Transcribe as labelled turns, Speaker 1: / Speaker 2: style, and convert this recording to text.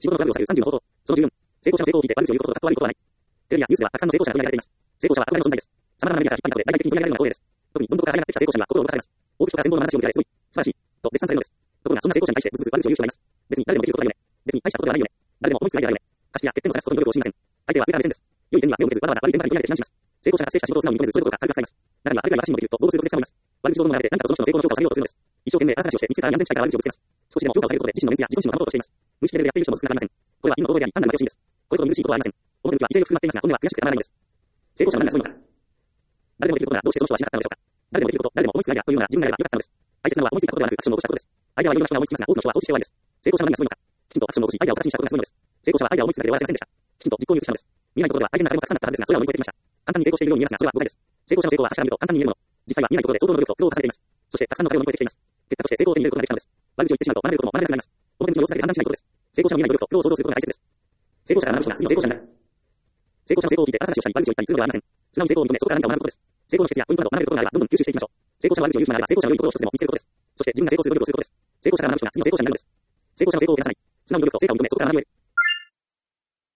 Speaker 1: 仕事のトラブルを避ける30の方法。その14、成功者の成功を聞いて悪口を言うこととか悪いことはない。テレビやニュースではたくさんの成功者が取り上げられています。成功者は憧れの存在です。様々なメディアから引っ張りだこで大々的に取り上げられるのが光栄です。特にどん底から這い上がってきた成功者には心を動かされます。多く人から羨望の話を聞いてすごい、素晴らしい、と絶賛されるのです。ところがそんな成功者に対してブツブツ悪口を言う人がいます。別に誰でもできることだよね。別に大したことではないよね。誰でも思いつくアイデアだよね。過失や欠点を探すことの努力をしません。大抵は上から目線です。良い点には目を向けずわざわざ悪い点ばかり取り上げて非難します。成功者が達成した仕事を素直に認めずそういうことが軽くされます。中にはあれぐらい私にもできると豪語するプロフェッサーもいます。悪口をどんどん並べて何かとその人の成功の評価を下げようとするのです。一生懸命荒探しをして見つけたらに安全地帯から悪口をぶつけます。少しでも評価を下げることで自身のメンツや自尊心を保とうとしています。無意識レベルでやっている人も少なくありません。これは陰の覚えであり単なる負け惜しみです。これほど見苦しいことはありません。表向きは威勢を含まっていますが本音は悔しくてたまらないのです。成功者は何がすごいのか。誰でもできることがどうしてその人はしなかったのでしょうか。誰でもできること、誰でも思いつくアイデアというのが自分ならば良かったのです。大切なのは思いついたことではなくアクションを起こしたことです。アイデアはいろんな人が思いつきますが多くの人は放置して終わりです。成功者は何がすごいのか。きちんとアクションを起こしアイデアを形にしたことがすごいのです。成功者はアイデアを思いつくだけで終わらせませんでした。きちんと実行に移したのです。見えないところでは相手の中でもたくさんあったはずですがそれらを乗り越えてきました。簡単に成功しているように見えますがそれは誤解です。成功者の成功は私から見ると簡単に見えるもの。実際は見えないところで相当の努力と苦労を重ねています。そしてたくさんの壁を乗り越えてきています。結果として成功を手に入れることができたのです。悪口を言ってしまうと学べることも学べなくなります。表向きの様子だけで判断しないことです。成功者の見えない努力と苦労を想像することが大切です。成功者が学ぶ人が次の成功者になる。成功者の成功を聞いて荒探しをしたり悪口を言ったりするのではありません。素直に成功を認めそこから何かを学ぶことです。成功の秘訣やポイントなど学べることがあればどんどん吸収していきましょう。成功者は悪口を言う人ならば成功者の良いところを一つでも見つけることです。そして自分が成功する努力をすることです。成功者が学ぶ人が次の成功者になるのです。成功者の成功を減らさない。素直に努力と成果を認めそこから学び得る。